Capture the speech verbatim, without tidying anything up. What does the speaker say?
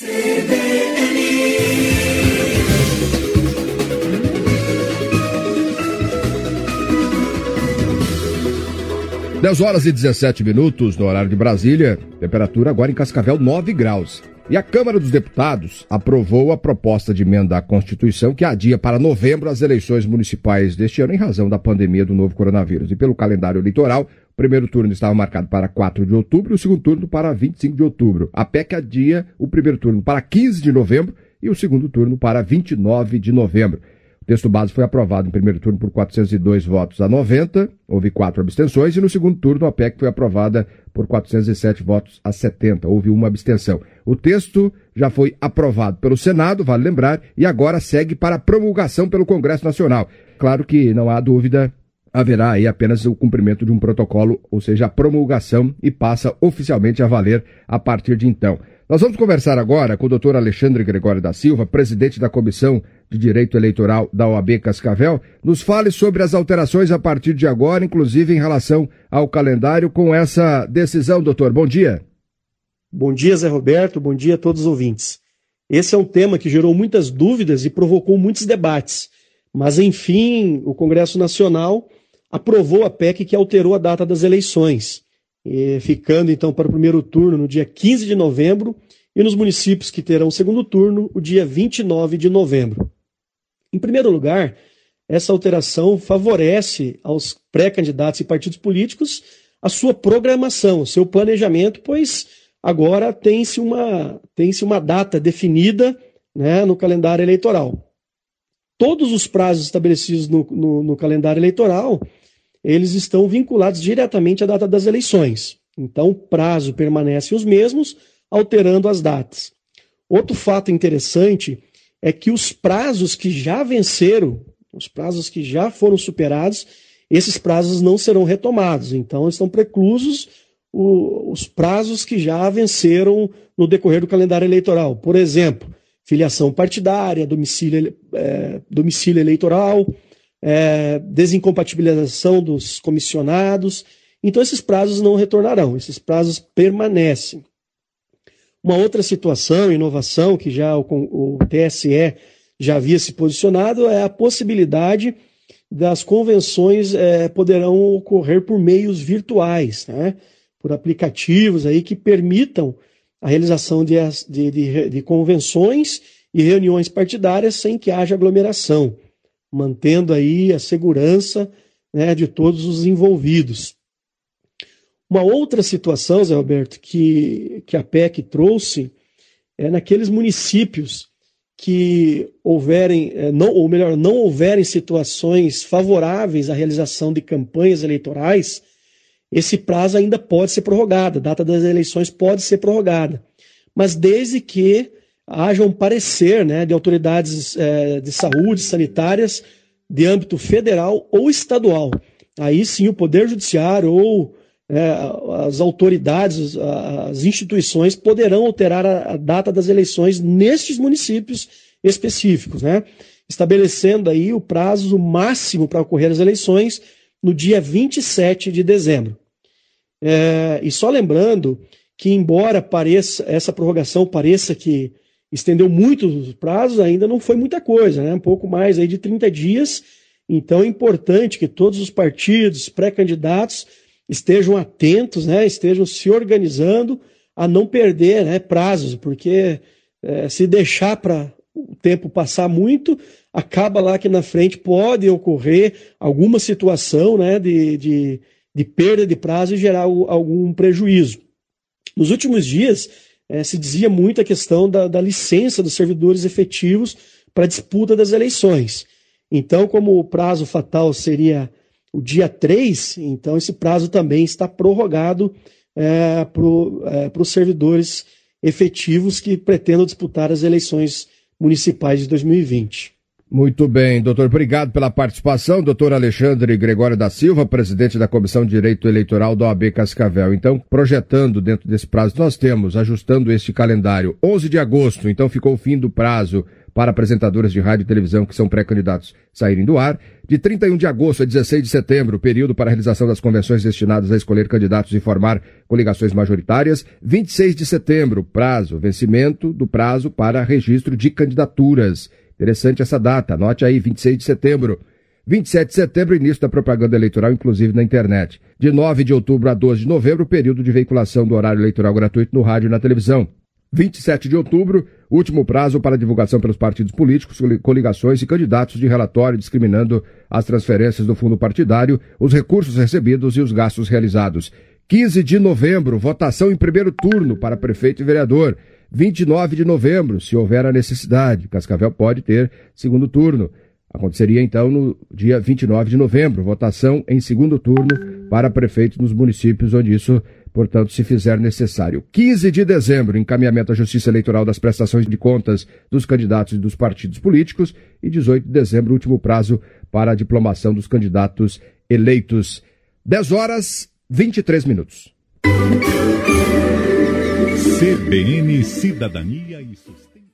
C B N. dez horas e dezessete minutos no horário de Brasília, temperatura agora em Cascavel nove graus. E a Câmara dos Deputados aprovou a proposta de emenda à Constituição que adia para novembro as eleições municipais deste ano em razão da pandemia do novo coronavírus. E pelo calendário eleitoral, o primeiro turno estava marcado para quatro de outubro e o segundo turno para vinte e cinco de outubro. A P E C adia o primeiro turno para quinze de novembro e o segundo turno para vinte e nove de novembro. O texto base foi aprovado em primeiro turno por quatrocentos e dois votos a noventa, houve quatro abstenções, e no segundo turno a P E C foi aprovada por quatrocentos e sete votos a setenta, houve uma abstenção. O texto já foi aprovado pelo Senado, vale lembrar, e agora segue para promulgação pelo Congresso Nacional. Claro que não há dúvida, haverá aí apenas o cumprimento de um protocolo, ou seja, a promulgação, e passa oficialmente a valer a partir de então. Nós vamos conversar agora com o doutor Alexandre Gregório da Silva, presidente da Comissão de Direito Eleitoral da O A B Cascavel. Nos fale sobre as alterações a partir de agora, inclusive em relação ao calendário, com essa decisão, doutor. Bom dia. Bom dia, Zé Roberto. Bom dia a todos os ouvintes. Esse é um tema que gerou muitas dúvidas e provocou muitos debates. Mas, enfim, o Congresso Nacional aprovou a P E C que alterou a data das eleições, e ficando então para o primeiro turno no dia quinze de novembro e nos municípios que terão o segundo turno, o dia vinte e nove de novembro. Em primeiro lugar, essa alteração favorece aos pré-candidatos e partidos políticos a sua programação, o seu planejamento, pois agora tem-se uma, tem-se uma data definida, né, no calendário eleitoral. Todos os prazos estabelecidos no, no, no calendário eleitoral, eles estão vinculados diretamente à data das eleições. Então, o prazo permanece os mesmos, alterando as datas. Outro fato interessante é que os prazos que já venceram, os prazos que já foram superados, esses prazos não serão retomados. Então, estão preclusos o, os prazos que já venceram no decorrer do calendário eleitoral. Por exemplo, filiação partidária, domicílio, é, domicílio eleitoral, É, desincompatibilização dos comissionados. Então esses prazos não retornarão, esses prazos permanecem. Uma outra situação, inovação, que já o, o T S E já havia se posicionado, é a possibilidade das convenções é, poderão ocorrer por meios virtuais, né? Por aplicativos aí que permitam a realização de, de, de, de convenções e reuniões partidárias sem que haja aglomeração, mantendo aí a segurança, né, de todos os envolvidos. Uma outra situação, Zé Roberto, que, que a P E C trouxe é naqueles municípios que houverem, não, ou melhor, não houverem situações favoráveis à realização de campanhas eleitorais, esse prazo ainda pode ser prorrogado, a data das eleições pode ser prorrogada, mas desde que haja um parecer, né, de autoridades é, de saúde, sanitárias, de âmbito federal ou estadual. Aí sim o Poder Judiciário ou é, as autoridades, as instituições poderão alterar a, a data das eleições nestes municípios específicos, né, estabelecendo aí o prazo máximo para ocorrer as eleições no dia vinte e sete de dezembro. É, e só lembrando que, embora pareça, essa prorrogação pareça que estendeu muito os prazos, ainda não foi muita coisa, né? Um pouco mais aí de trinta dias. Então é importante que todos os partidos, pré-candidatos, estejam atentos, né? Estejam se organizando a não perder, né, prazos, porque é, se deixar para o tempo passar muito, acaba lá que na frente pode ocorrer alguma situação, né, de, de, de perda de prazo e gerar algum prejuízo. Nos últimos dias, É, se dizia muito a questão da, da licença dos servidores efetivos para a disputa das eleições. Então, como o prazo fatal seria o dia três, então esse prazo também está prorrogado é, para os é, servidores efetivos que pretendam disputar as eleições municipais de dois mil e vinte. Muito bem, doutor. Obrigado pela participação. Doutor Alexandre Gregório da Silva, presidente da Comissão de Direito Eleitoral da O A B Cascavel. Então, projetando dentro desse prazo, nós temos, ajustando este calendário, onze de agosto, então ficou o fim do prazo para apresentadoras de rádio e televisão que são pré-candidatos saírem do ar. De trinta e um de agosto a dezesseis de setembro, período para a realização das convenções destinadas a escolher candidatos e formar coligações majoritárias. vinte e seis de setembro, prazo, vencimento do prazo para registro de candidaturas. Interessante essa data, anote aí, vinte e seis de setembro. vinte e sete de setembro, início da propaganda eleitoral, inclusive na internet. De nove de outubro a doze de novembro, período de veiculação do horário eleitoral gratuito no rádio e na televisão. vinte e sete de outubro, último prazo para divulgação pelos partidos políticos, coligações e candidatos de relatório discriminando as transferências do fundo partidário, os recursos recebidos e os gastos realizados. quinze de novembro, votação em primeiro turno para prefeito e vereador. vinte e nove de novembro, se houver a necessidade, Cascavel pode ter segundo turno. Aconteceria, então, no dia vinte e nove de novembro, votação em segundo turno para prefeitos nos municípios onde isso, portanto, se fizer necessário. quinze de dezembro, encaminhamento à Justiça Eleitoral das prestações de contas dos candidatos e dos partidos políticos. E dezoito de dezembro, último prazo para a diplomação dos candidatos eleitos. dez horas, vinte e três minutos. C B N Cidadania e Sustentação.